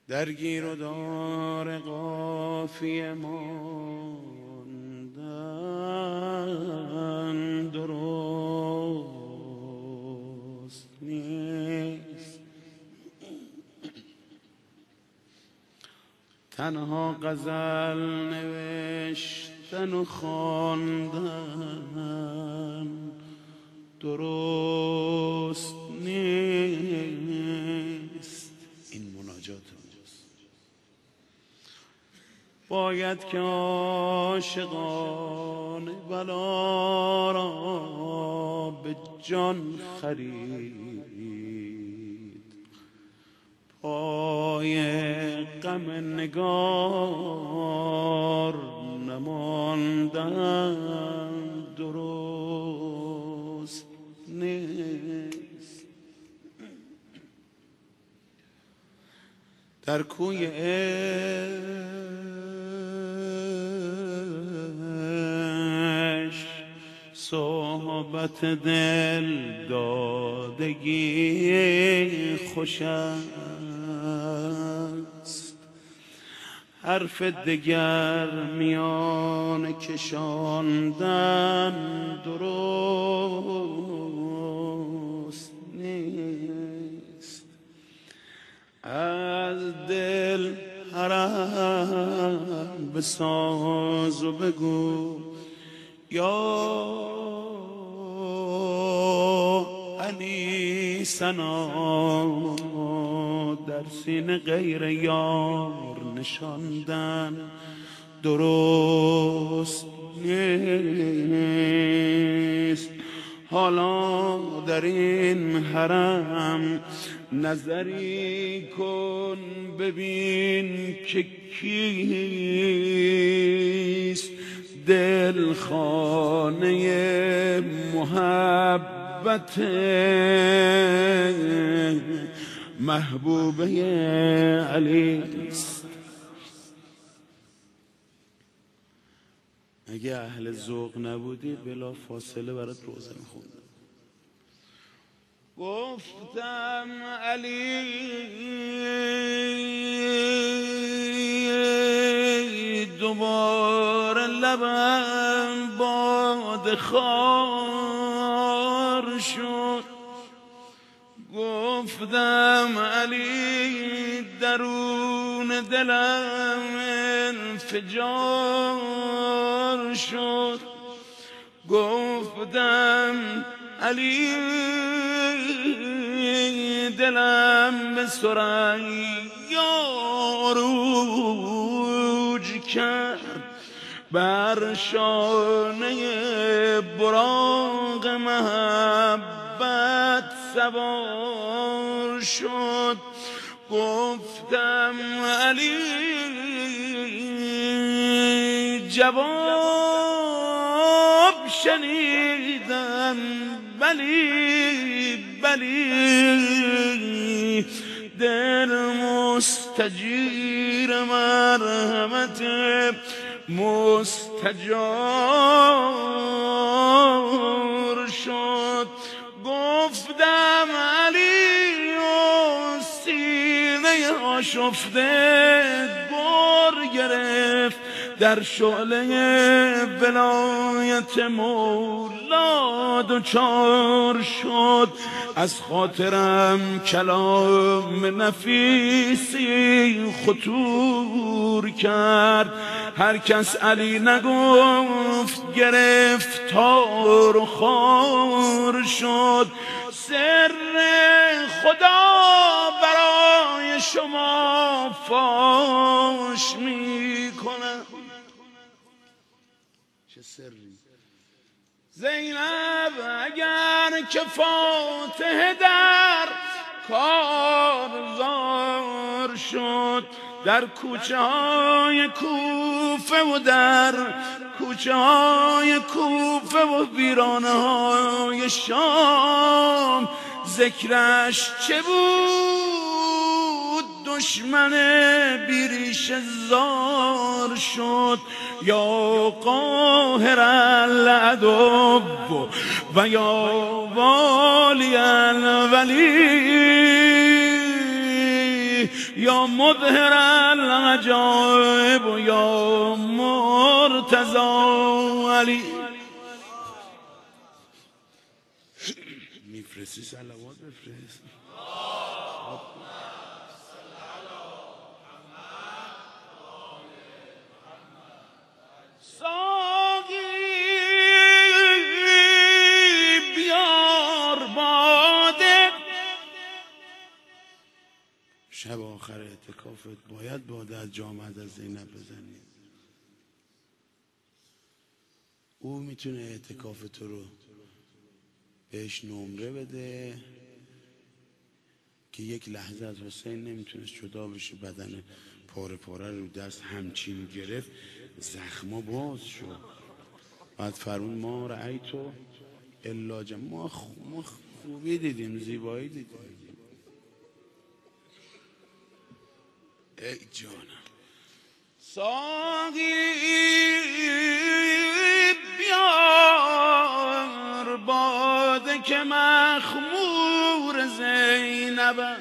درگیر و دار قافیه ماندن درست نیست. تنها غزل نوشتن و خواندن درست نیست. این مناجات اونجاست. باید که عاشقان بلا را به جان خرید، پای غم نگار نماندن درست نیست. در کوی عشق صحبت دل دادگی خوش است، حرف دگر میان کشاندن درست نیست. از دل حرم بساز و بگو یا انیسنا، در سینه غیر یار نشاندن درست نیست. حالا در این حرم نظری کن ببین که کیست دل خانه محبت محبوبه علی است. اگه اهل ذوق نبودی بلا فاصله برات روزه میخوندم. گفتم علی دوباره لبم باد خار شد. گفتم علی درون دلم انفجار شد. گفتم علی دلم به ثریا روج کرد، بر شانه براق محبت سوار شد. گفتم علی جواب شنیدم بلی دل مستجیر مرحمت مستجار شد. گفتم علی و سینه آشفته بر گرفت، در شعله ولایت مولا دچار شد. از خاطرم کلام نفیسی خطور کرد، هر کس علی نگفت گرفتار و خار شد. سر خدا برای شما فاش میکنم. چه سری؟ زینب اگر که فاتح در کارزار شد، در کوچه های کوفه و در کوچه های کوفه و ویرانه های شام ذکرش چه بود؟ دشمن بیریش زار شد. یا قاهر العدو و یا والی الولی، یا مظهر العجایب یا مرتضی علی. میفرستی صلوات بفرست. ساقی بیار باده. شب آخر اعتکافت باید باده از جامعه از زینب بزنی. او میتونه اعتکاف تو رو بهش نمره بده که یک لحظه از حسین نمیتونست جدا بشه، بدن پاره پاره رو دست همچین گرفت، زخما باز شد. بعد فرمون ما رأیتو الا ما خوبی دیدیم، زیبایی دیدیم. ای جانم ساقی بیار باده که مخمور زینبم،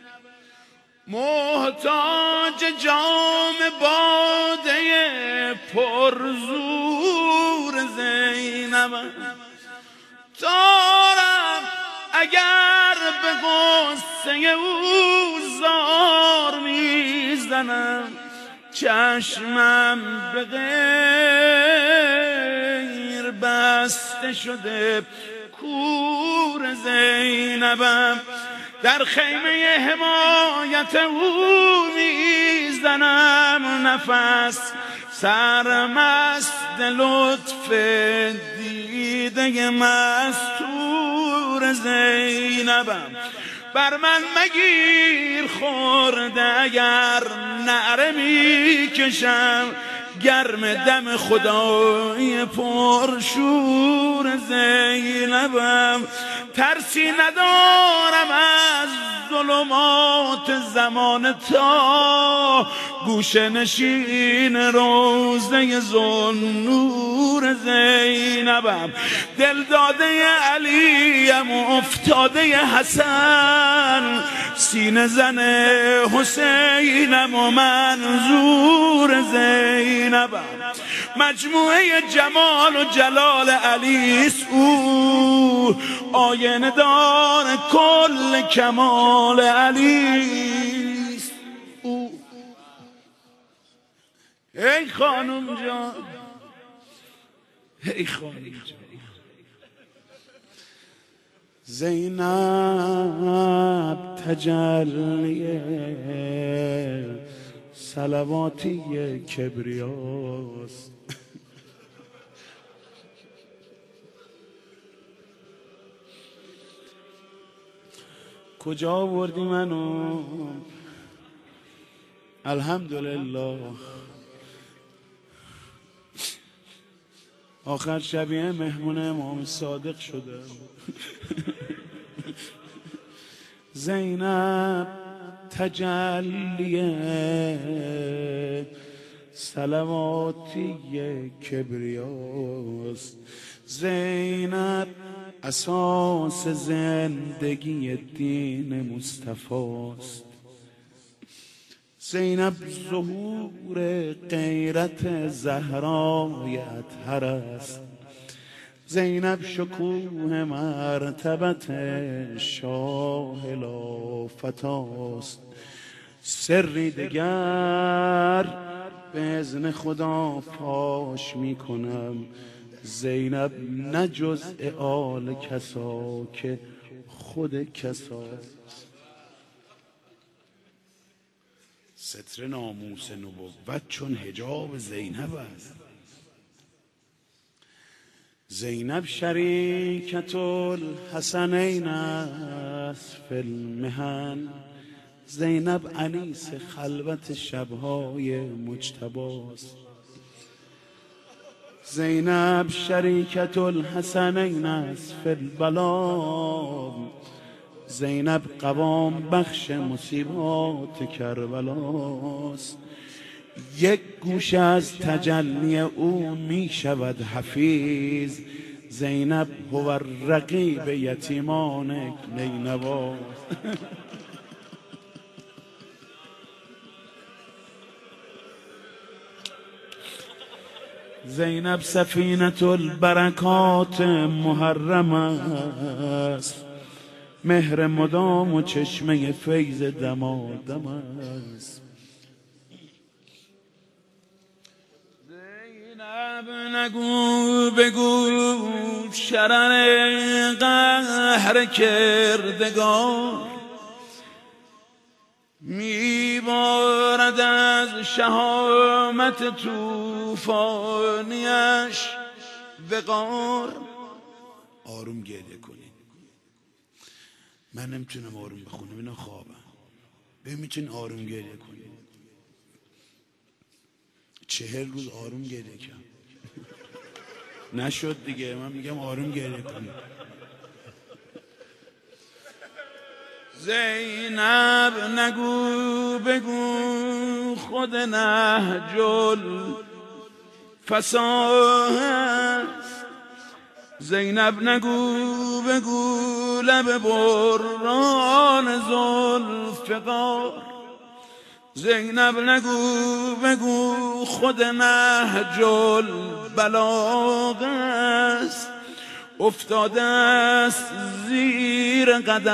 محتاج جام باده پرزور زینبم. تارم اگر به غصه او زار میزنم، چشمم به غیر بسته شده کور زینبم. در خیمه حمایت او میزنم نفس، سرمست لطف دیده مستور زینبم. بر من مگیر خورده اگر نعره میکشم، گرم دم خدای پرشور زینبم. ترسی ندارم از ظلمات زمان تا گوشه نشین روضه ذوالنور زینبم. دل داده علیم و افتاده حسن، سینه زن حسینم و منظور زینبم. مجموعه جمال و جلال علیست او، آینه دار کل کمال علیست او. ای خانم جان، ای خانم جان. زینب تجلی صلواتی کبریاست. کجا آوردی منو؟ الحمدلله آخر شبیه مهمون امام صادق شده. زینب تجلی صلواتی کبریاست. زینب اساس زندگی دین مصطفاست. زینب ظهور غیرت زهرای اطهر است. زینب شکوه مرتبت شاه لافتاست. سری دگر به اذن خدا فاش می کنم، زینب نه جزء آل کسا که خود کساست. ستر ناموس نبوت چون حجاب زینب است. زینب شریکت الحسنین است فی المحن. زینب انیس خلوت شبهای مجتباست. زینب شریکت الحسنین است فی البلا. زینب قوام بخش مصیبات کربلاست. یک گوشه از تجلی او می شود حفیظ. زینب هو الرقیب یتیمان نینواست. زینب سفینة البرکات محرم است، مهر مدام و چشمه فیض دمادم است. زینب نگو بگو شرر قهر کردگار، میبارد از شهامت توفانیش وقار. آروم گریه کنین، من نمیتونم آروم بخونم، اینا خوابم. ببین میتونین آروم گریه کنین. 40 روز آروم گریه کردم نشد دیگه. من میگم آروم گریه کنین. زینب نگو بگو خود نهج الفصاحه است، زینب نگو بگو لب بران ذوالفقار، زینب نگو بگو خود نهج البلاغه است، افتاده است زیر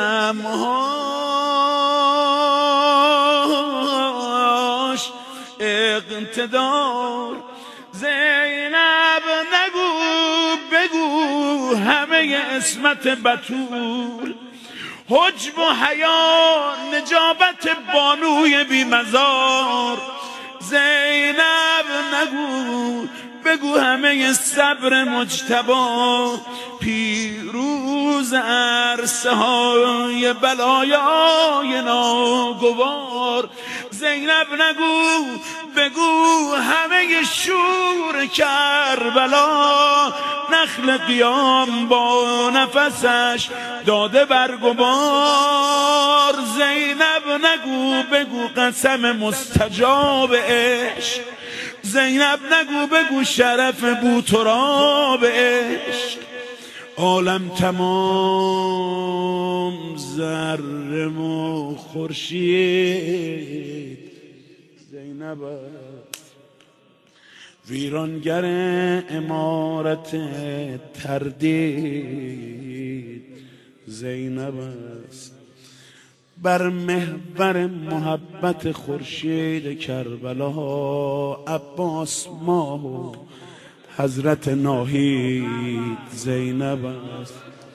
قدمهاش اقتدار. زینب نگو بگو همه عصمت بتول، حجب و حیا نجابت بانوی بی مزار. زینب نگو بگو همه صبر مجتبی، پیروز عرصه های بلایای ناگوار. زینب نگو بگو همه شور کربلا، نخل قیام با نفسش داده برگبار. زینب نگو بگو قسم مستجاب عشق، زینب نگو بگو شرف بوتراب عشق. عالم تمام ذره و خورشید زینب ویرانگر امارت تردید زینب است. بر محور محبت خورشید کربلا عباس ماه و حضرت ناهید زینب است.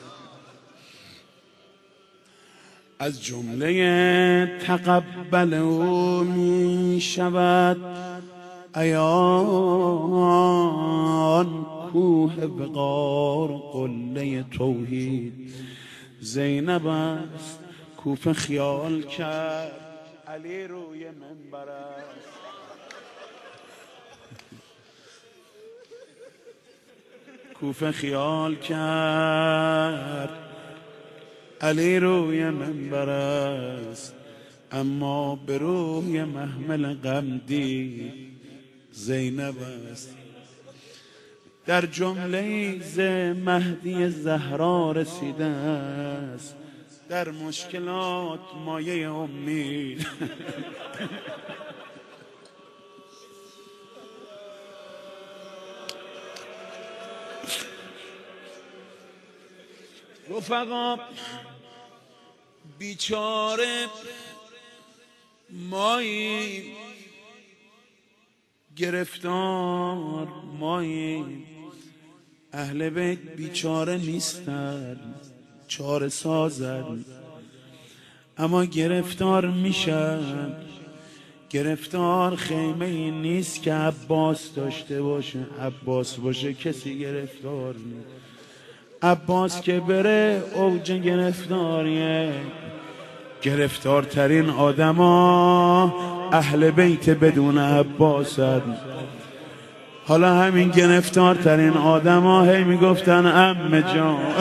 از جمله تقبل او می شود عیان کوه وقار قله توحید زینب است. کوفه خیال کرد علی روی منبر است، کوفه خیال کرد علی روی منبر است، اما به روی محمل غم دید زینب است. در جمله ز مهدی زهرا رسیده است، در مشکلات مایه امید رفقا بیچاره مایی گرفتار مایی، اهل بیت بیچاره نیستن چاره سازن، اما گرفتار میشن. گرفتار خیمه ای نیست که عباس داشته باشه، عباس باشه کسی گرفتار نیست. عباس که بره اوج گرفتاریه. گرفتارترین آدما اهل بیت بدون عباس هستند. حالا همین گرفتارترین آدما هی میگفتن عمه جان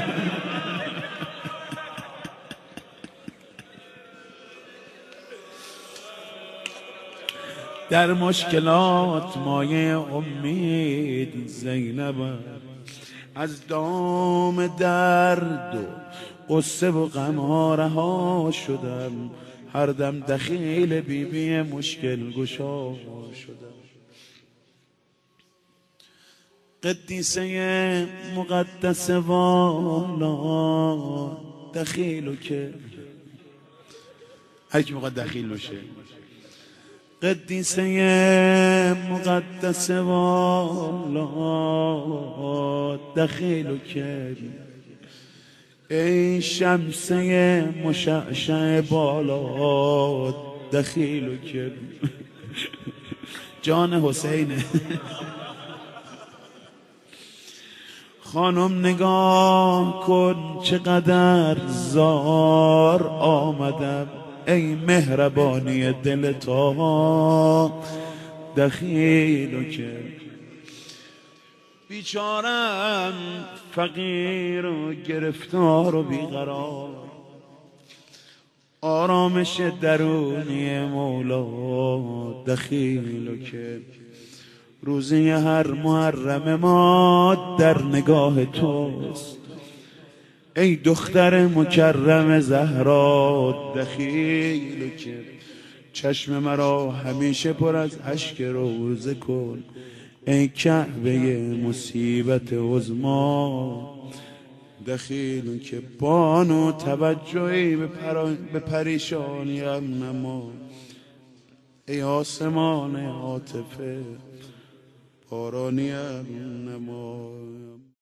در مشکلات مایه امید زینب. از دام درد و قصه و غم رها شدم، هر دم دخیل بیبی مشکل گشا شدم. قدیسه مقدس والا دخیلو که هر کی میخواد دخیل بشه. قدیسه مقدس والا دخیلو که ای شمسه مشعشع بالا دخیلو که جان حسینه. خانم نگاه کن چقدر زار آمدم ای مهربانی دل تا دخیلو که بیچارم فقیر و گرفتار و بیقرار آرامش درونی مولا دخیلو که روزی هر محرم ما در نگاه توست ای دختر مکرم زهرا دخیلو که چشم مرا همیشه پر از اشک روزه کن ای کعبه مصیبت عظما دخیلو که بانو توجهی به پریشانیم نما ای آسمان عاطفه بارانیم نما.